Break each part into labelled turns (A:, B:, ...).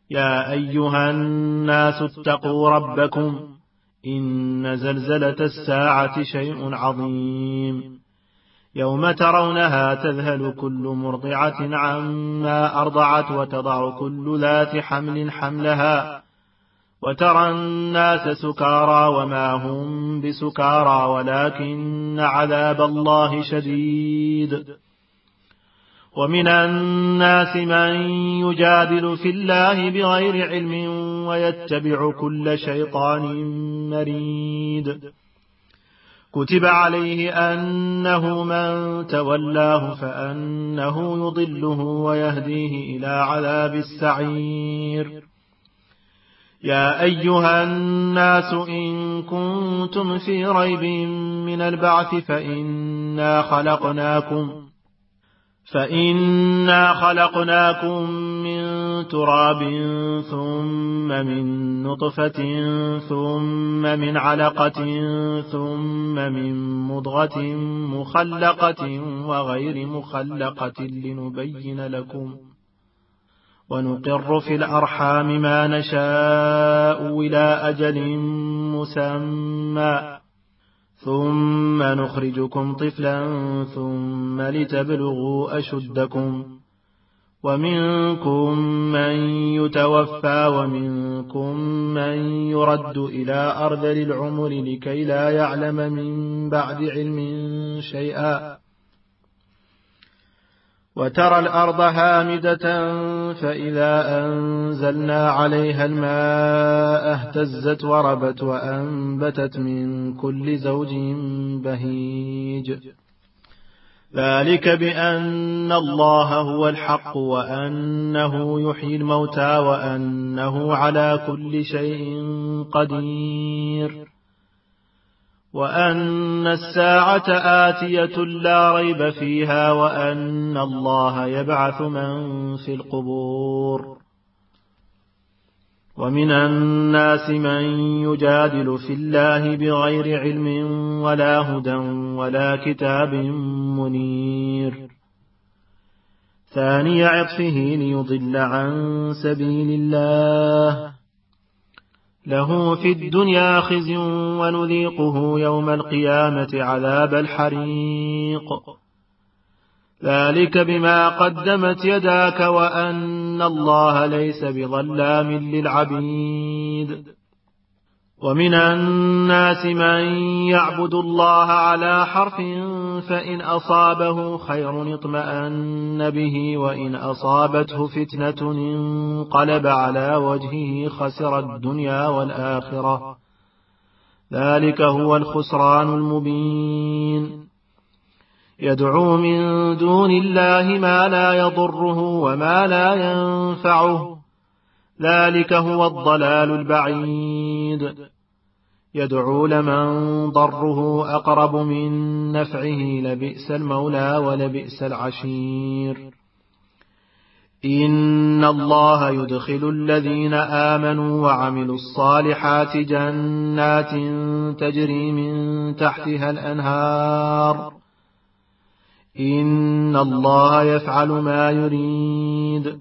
A: يا أيها الناس اتقوا ربكم إن زلزلة الساعة شيء عظيم يوم ترونها تذهل كل مرضعة عما أرضعت وتضع كل ذات حمل حملها وترى الناس سكارى وما هم بسكارى ولكن عذاب الله شديد. ومن الناس من يجادل في الله بغير علم ويتبع كل شيطان مريد. كتب عليه أنه من تولاه فأنه يضله ويهديه إلى عذاب السعير. يا أيها الناس إن كنتم في ريب من البعث فإنا خلقناكم من تراب ثم من نطفة ثم من علقة ثم من مضغة مخلقة وغير مخلقة لنبين لكم ونقر في الأرحام ما نشاء إلى أجل مسمى ثم نخرجكم طفلا ثم لتبلغوا أشدكم ومنكم من يتوفى ومنكم من يرد إلى أرذل العمر لكي لا يعلم من بعد علم شيئا. وترى الأرض هامدة فإذا أنزلنا عليها الماء اهتزت وربت وأنبتت من كل زوج بهيج. ذلك بأن الله هو الحق وأنه يحيي الموتى وأنه على كل شيء قدير وأن الساعة آتية لا ريب فيها وأن الله يبعث من في القبور. ومن الناس من يجادل في الله بغير علم ولا هدى ولا كتاب منير. ثاني عطفه ليضل عن سبيل الله له في الدنيا خزي ونذيقه يوم القيامة عذاب الحريق. ذلك بما قدمت يداك وأن الله ليس بظلام للعبيد. ومن الناس من يعبد الله على حرف فإن أصابه خير اطمأن به وإن أصابته فتنة انقلب على وجهه خسر الدنيا والآخرة. ذلك هو الخسران المبين. يدعو من دون الله ما لا يضره وما لا ينفعه. ذلك هو الضلال البعيد. يدعو لمن ضره أقرب من نفعه لبئس المولى ولبئس العشير. إن الله يدخل الذين آمنوا وعملوا الصالحات جنات تجري من تحتها الأنهار. إن الله يفعل ما يريد.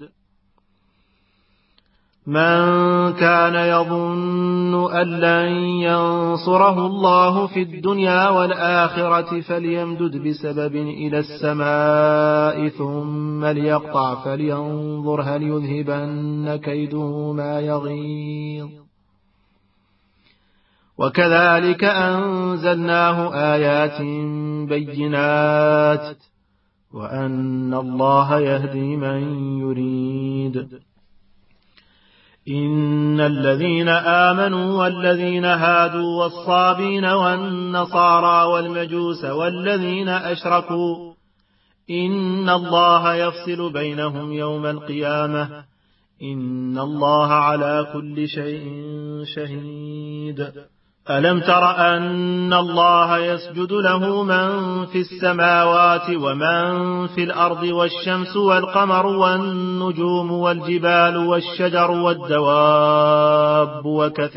A: من كان يظن أن لن ينصره الله في الدنيا والآخرة فليمدد بسبب إلى السماء ثم ليقطع فلينظر هل يذهبن كيده ما يغيظ. وكذلك أنزلناه آيات بينات وأن الله يهدي من يريد. إن الذين آمنوا والذين هادوا والصابين والنصارى والمجوس والذين أشركوا إن الله يفصل بينهم يوم القيامة إن الله على كل شيء شهيد. ألم تر أن الله يسجد له من في السماوات ومن في الأرض والشمس والقمر والنجوم والجبال والشجر والدواب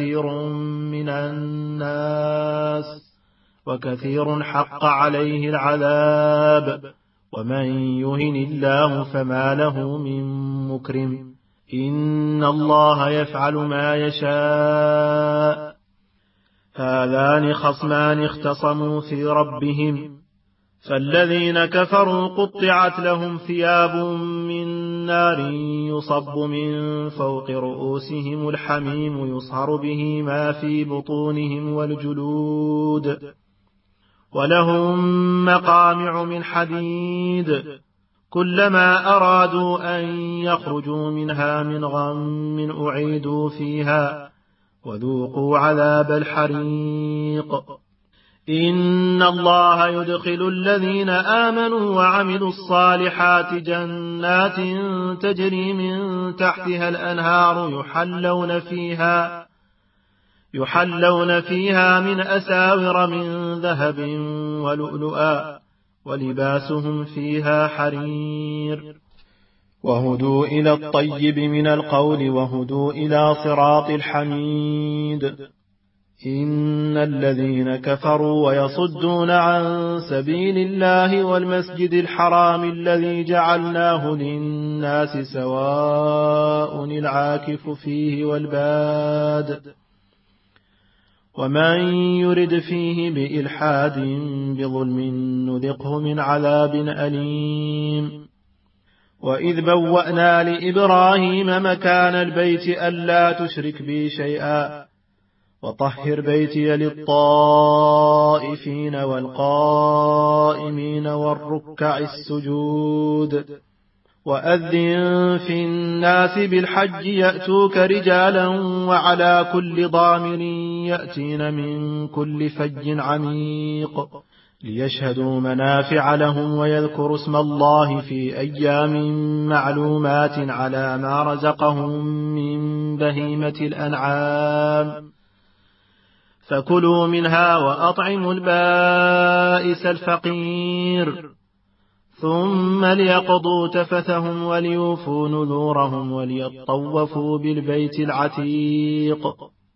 A: وكثير حق عليه العذاب ومن يهن الله فما له من مكرم إن الله يفعل ما يشاء. هذان خصمان اختصموا في ربهم، فالذين كفروا قطعت لهم ثياب من نار يصب من فوق رؤوسهم الحميم يصهر به ما في بطونهم والجلود، ولهم مقامع من حديد، كلما أرادوا أن يخرجوا منها من غم أعيدوا فيها وذوقوا عذاب الحريق. إن الله يدخل الذين آمنوا وعملوا الصالحات جنات تجري من تحتها الأنهار يحلون فيها من أساور من ذهب ولؤلؤا ولباسهم فيها حرير. وهدوا إلى الطيب من القول وهدوا إلى صراط الحميد. إن الذين كفروا ويصدون عن سبيل الله والمسجد الحرام الذي جعلناه للناس سواء العاكف فيه والباد، ومن يرد فيه بإلحاد بظلم نذقه من عذاب أليم. وإذ بوأنا لإبراهيم مكان البيت ألا تشرك بي شيئا وطهر بيتي للطائفين والقائمين والركع السجود. وأذن في الناس بالحج يأتوك رجالا وعلى كل ضامر يأتين من كل فج عميق ليشهدوا منافع لهم ويذكروا اسم الله في أيام معلومات على ما رزقهم من بهيمة الأنعام، فكلوا منها وأطعموا البائس الفقير، ثم ليقضوا تفثهم وليوفوا نذورهم وليطوفوا بالبيت العتيق.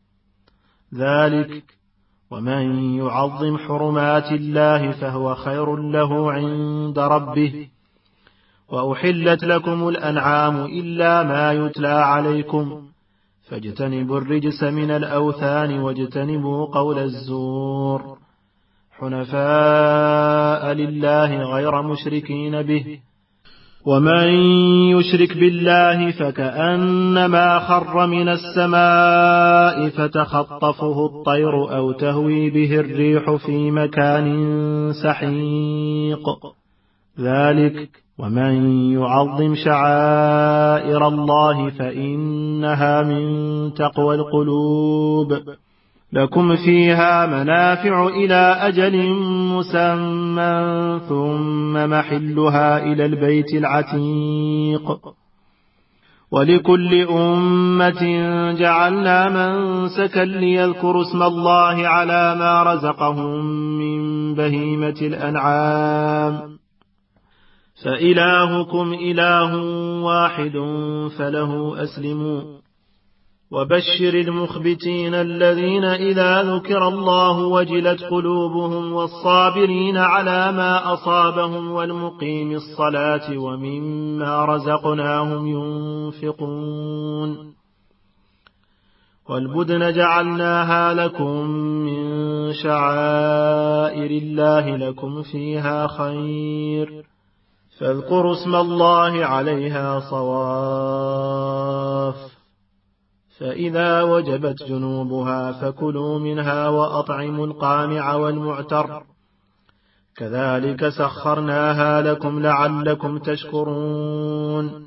A: ذلك ومن يعظم حرمات الله فهو خير له عند ربه. وأحلت لكم الأنعام إلا ما يتلى عليكم فاجتنبوا الرجس من الأوثان واجتنبوا قول الزور حنفاء لله غير مشركين به. ومن يشرك بالله فكأنما خر من السماء فتخطفه الطير أو تهوي به الريح في مكان سحيق. ذلك ومن يعظم شعائر الله فإنها من تقوى القلوب. لكم فيها منافع إلى أجل مسمى ثم محلها إلى البيت العتيق. ولكل أمة جعلنا منسكا ليذكروا اسم الله على ما رزقهم من بهيمة الأنعام، فإلهكم إله واحد فله أسلموا. وبشر المخبتين الذين إذا ذكر الله وجلت قلوبهم والصابرين على ما أصابهم والمقيم الصلاة ومما رزقناهم ينفقون. والبدن جعلناها لكم من شعائر الله لكم فيها خير فاذكروا اسم الله عليها صواف، فإذا وجبت جنوبها فكلوا منها وأطعموا القانع والمعتر، كذلك سخرناها لكم لعلكم تشكرون.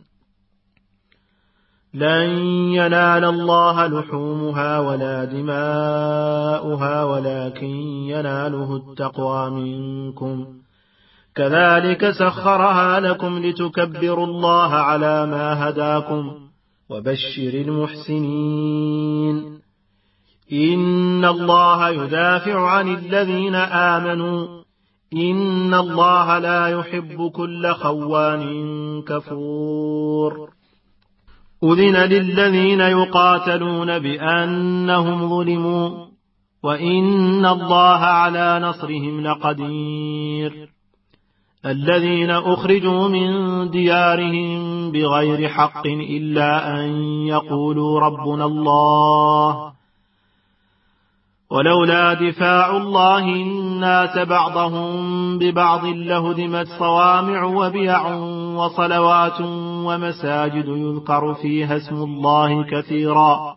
A: لن ينال الله لحومها ولا دماؤها ولكن يناله التقوى منكم، كذلك سخرها لكم لتكبروا الله على ما هداكم. وبشر المحسنين. إن الله يدافع عن الذين آمنوا إن الله لا يحب كل خوان كفور. أذن للذين يقاتلون بأنهم ظلموا وإن الله على نصرهم لقدير. الذين أخرجوا من ديارهم بغير حق إلا أن يقولوا ربنا الله ولولا دفاع الله الناس بعضهم ببعض لهدمت صوامع وبيع وصلوات ومساجد يذكر فيها اسم الله كثيرا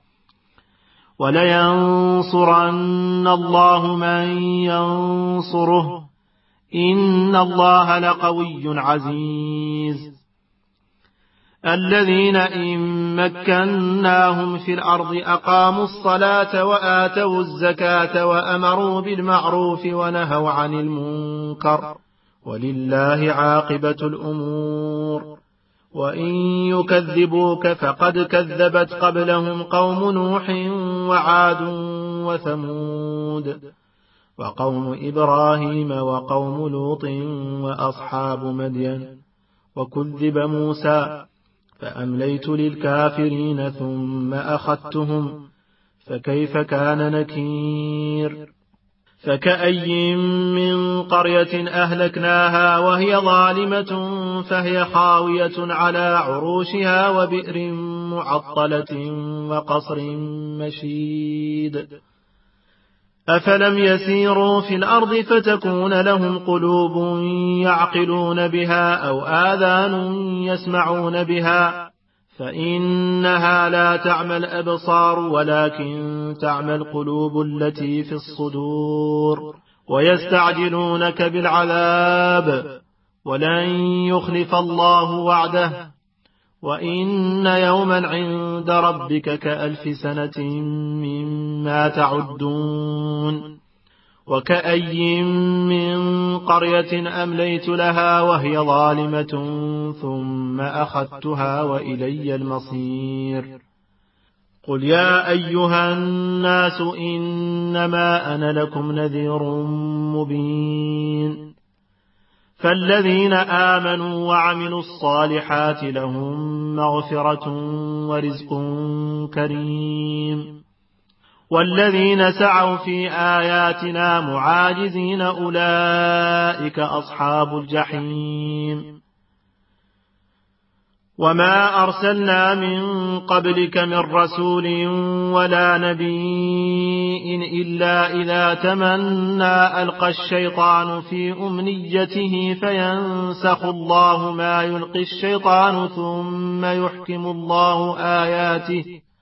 A: ولينصرن الله من ينصره إن الله لقوي عزيز الذين إن مكناهم في الأرض أقاموا الصلاة وآتوا الزكاة وأمروا بالمعروف ونهوا عن المنكر ولله عاقبة الأمور وإن يكذبوك فقد كذبت قبلهم قوم نوح وعاد وثمود وقوم إبراهيم وقوم لوط وأصحاب مدين وكذب موسى فأمليت للكافرين ثم أخذتهم فكيف كان نكير فكأي من قرية أهلكناها وهي ظالمة فهي خاوية على عروشها وبئر معطلة وقصر مشيد أفلم يسيروا في الأرض فتكون لهم قلوب يعقلون بها أو آذان يسمعون بها فإنها لا تعمى الأبصار ولكن تعمى القلوب التي في الصدور ويستعجلونك بالعذاب ولن يخلف الله وعده وإن يوما عند ربك كألف سنة مما تعدون وكأي من قرية أمليت لها وهي ظالمة ثم أخذتها وإلي المصير قل يا أيها الناس إنما أنا لكم نذير مبين فالذين آمنوا وعملوا الصالحات لهم مغفرة ورزق كريم والذين سعوا في آياتنا معاجزين أولئك أصحاب الجحيم وما أرسلنا من قبلك من رسول ولا نبي إلا إذا تمنى ألقى الشيطان في أمنيته فينسخ الله ما يلقي الشيطان ثم يحكم الله آياته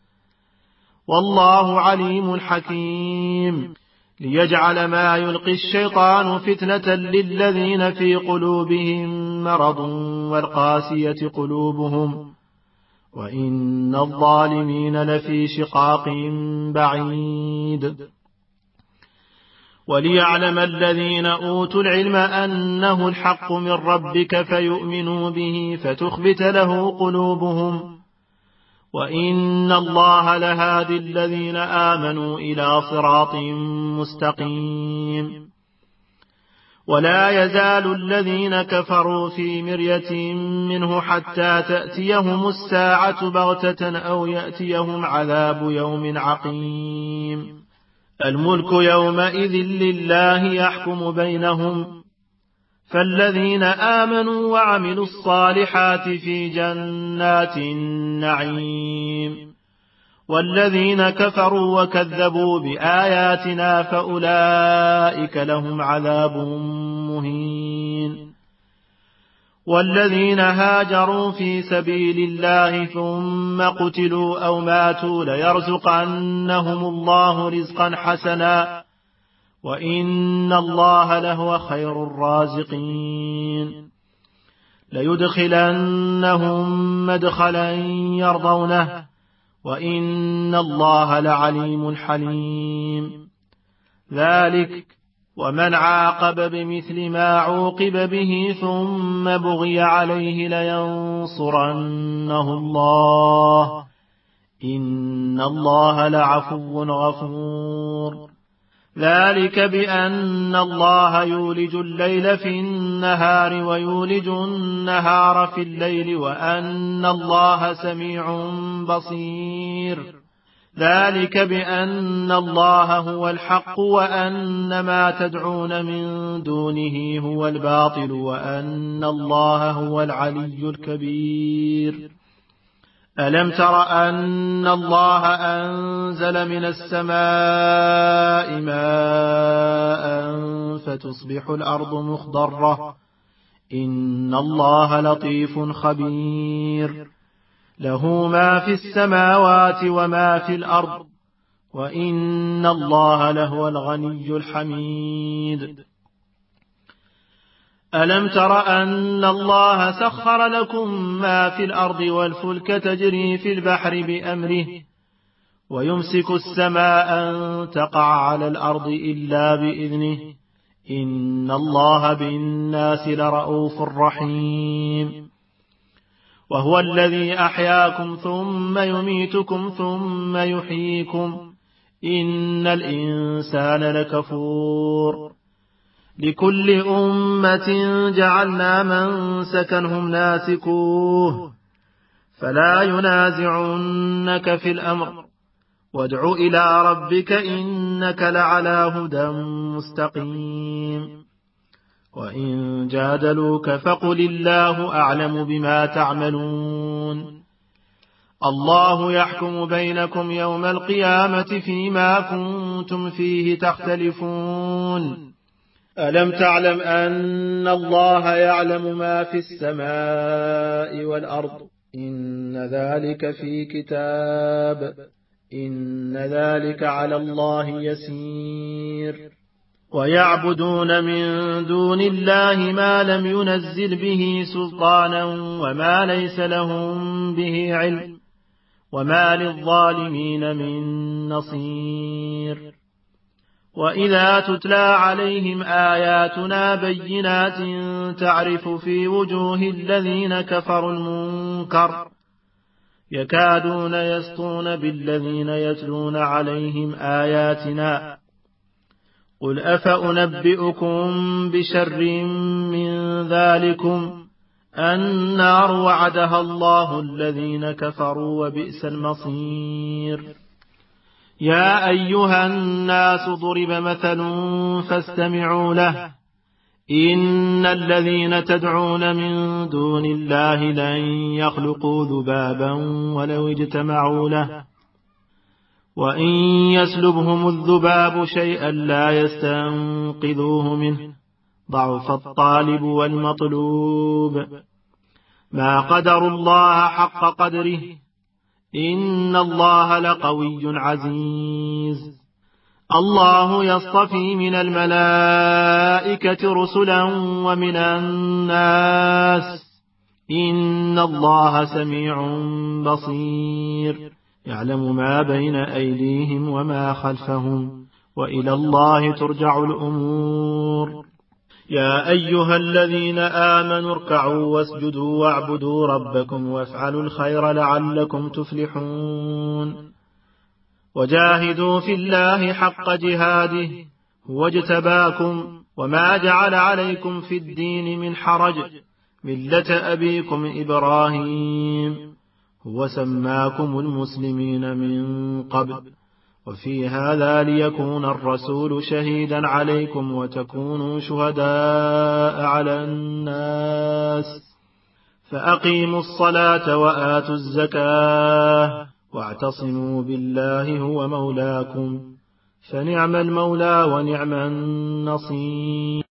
A: والله عليم حكيم ليجعل ما يلقي الشيطان فتنة للذين في قلوبهم مرض والقاسية قلوبهم وإن الظالمين لفي شقاق بعيد وليعلم الذين أوتوا العلم أنه الحق من ربك فيؤمنوا به فتخبت له قلوبهم وإن الله لهادي الذين آمنوا إلى صراط مستقيم ولا يزال الذين كفروا في مرية منه حتى تأتيهم الساعة بغتة أو يأتيهم عذاب يوم عقيم الملك يومئذ لله يحكم بينهم فالذين آمنوا وعملوا الصالحات في جنات النعيم والذين كفروا وكذبوا بآياتنا فأولئك لهم عذاب مهين والذين هاجروا في سبيل الله ثم قتلوا أو ماتوا ليرزقنهم الله رزقا حسنا وإن الله لهو خير الرازقين ليدخلنهم مدخلا يرضونه وإن الله لعليم حليم ذلك ومن عاقب بمثل ما عوقب به ثم بغي عليه لينصرنه الله إن الله لعفو غفور ذلك بأن الله يولج الليل في النهار ويولج النهار في الليل وأن الله سميع بصير ذلك بأن الله هو الحق وأن ما تدعون من دونه هو الباطل وأن الله هو العلي الكبير. ألم تر أن الله أنزل من السماء ماء فتصبح الأرض مخضرة إن الله لطيف خبير له ما في السماوات وما في الأرض وإن الله لهو الغني الحميد. ألم تر أن الله سخر لكم ما في الأرض والفلك تجري في البحر بأمره ويمسك السماء أن تقع على الأرض إلا بإذنه إن الله بالناس لرؤوف رحيم. وهو الذي أحياكم ثم يميتكم ثم يحييكم إن الإنسان لكفور. لكل أمة جعلنا منسكا هم ناسكوه فلا ينازعنك في الأمر وادع إلى ربك إنك لعلى هدى مستقيم. وإن جادلوك فقل الله أعلم بما تعملون الله يحكم بينكم يوم القيامة فيما كنتم فيه تختلفون. ألم تعلم أن الله يعلم ما في السماء والأرض إن ذلك في كتاب إن ذلك على الله يسير. ويعبدون من دون الله ما لم ينزل به سلطانا وما ليس لهم به علم وما للظالمين من نصير. وإذا تتلى عليهم آياتنا بينات تعرف في وجوه الذين كفروا المنكر يكادون يسطون بالذين يتلون عليهم آياتنا قل أفأنبئكم بشر من ذلكم النار وعدها الله الذين كفروا وبئس المصير. يا أيها الناس ضرب مثل فاستمعوا له إن الذين تدعون من دون الله لن يخلقوا ذبابا ولو اجتمعوا له وإن يسلبهم الذباب شيئا لا يستنقذوه منه ضعف الطالب والمطلوب. ما قدروا الله حق قدره إن الله لقوي عزيز. الله يصطفي من الملائكة رسلا ومن الناس إن الله سميع بصير يعلم ما بين أيديهم وما خلفهم وإلى الله ترجع الأمور. يا أيها الذين آمنوا اركعوا واسجدوا واعبدوا ربكم وافعلوا الخير لعلكم تفلحون. وجاهدوا في الله حق جهاده هو اجتباكم وما جعل عليكم في الدين من حرج ملة أبيكم إبراهيم هو سماكم المسلمين من قبل وفي هذا ليكون الرسول شهيدا عليكم وتكونوا شهداء على الناس فأقيموا الصلاة وآتوا الزكاة واعتصموا بالله هو مولاكم فنعم المولى ونعم النصير.